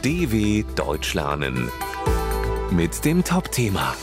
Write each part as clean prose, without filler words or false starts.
DW Deutsch lernen mit dem Top-Thema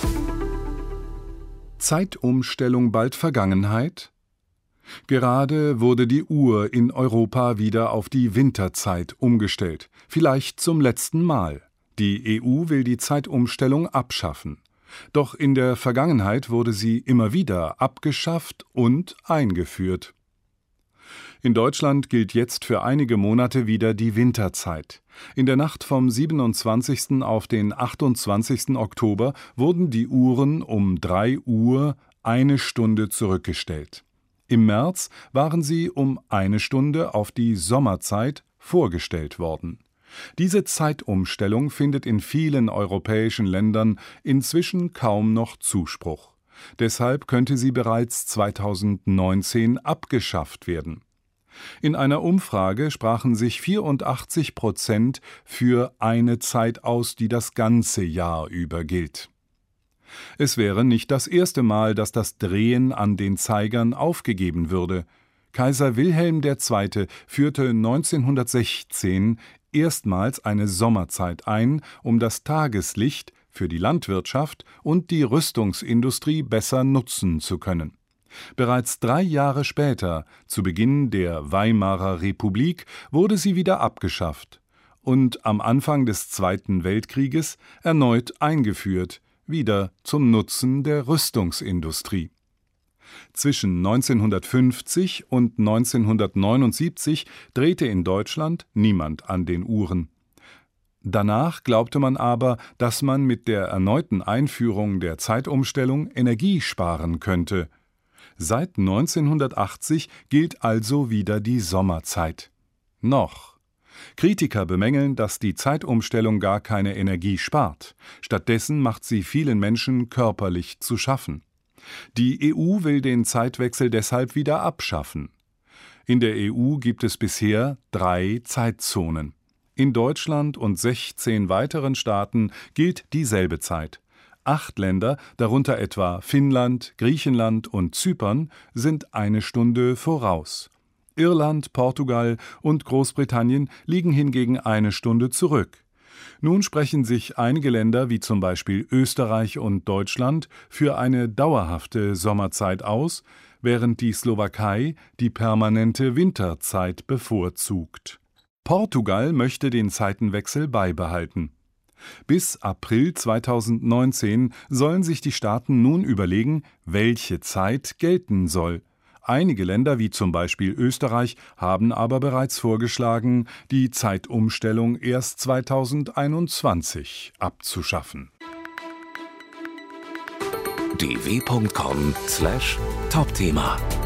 Zeitumstellung bald Vergangenheit? Gerade wurde die Uhr in Europa wieder auf die Winterzeit umgestellt, vielleicht zum letzten Mal. Die EU will die Zeitumstellung abschaffen. Doch in der Vergangenheit wurde sie immer wieder abgeschafft und eingeführt. In Deutschland gilt jetzt für einige Monate wieder die Winterzeit. In der Nacht vom 27. auf den 28. Oktober wurden die Uhren um 3 Uhr 1 Stunde zurückgestellt. Im März waren sie um 1 Stunde auf die Sommerzeit vorgestellt worden. Diese Zeitumstellung findet in vielen europäischen Ländern inzwischen kaum noch Zuspruch. Deshalb könnte sie bereits 2019 abgeschafft werden. In einer Umfrage sprachen sich 84% für eine Zeit aus, die das ganze Jahr über gilt. Es wäre nicht das erste Mal, dass das Drehen an den Zeigern aufgegeben würde. Kaiser Wilhelm II. Führte 1916 erstmals eine Sommerzeit ein, um das Tageslicht für die Landwirtschaft und die Rüstungsindustrie besser nutzen zu können. Bereits 3 Jahre später, zu Beginn der Weimarer Republik, wurde sie wieder abgeschafft und am Anfang des Zweiten Weltkrieges erneut eingeführt, wieder zum Nutzen der Rüstungsindustrie. Zwischen 1950 und 1979 drehte in Deutschland niemand an den Uhren. Danach glaubte man aber, dass man mit der erneuten Einführung der Zeitumstellung Energie sparen könnte. Seit 1980 gilt also wieder die Sommerzeit. Noch. Kritiker bemängeln, dass die Zeitumstellung gar keine Energie spart. Stattdessen macht sie vielen Menschen körperlich zu schaffen. Die EU will den Zeitwechsel deshalb wieder abschaffen. In der EU gibt es bisher 3 Zeitzonen. In Deutschland und 16 weiteren Staaten gilt dieselbe Zeit. 8 Länder, darunter etwa Finnland, Griechenland und Zypern, sind 1 Stunde voraus. Irland, Portugal und Großbritannien liegen hingegen 1 Stunde zurück. Nun sprechen sich einige Länder, wie zum Beispiel Österreich und Deutschland, für eine dauerhafte Sommerzeit aus, während die Slowakei die permanente Winterzeit bevorzugt. Portugal möchte den Zeitenwechsel beibehalten. Bis April 2019 sollen sich die Staaten nun überlegen, welche Zeit gelten soll. Einige Länder, wie zum Beispiel Österreich, haben aber bereits vorgeschlagen, die Zeitumstellung erst 2021 abzuschaffen. dw.com/Topthema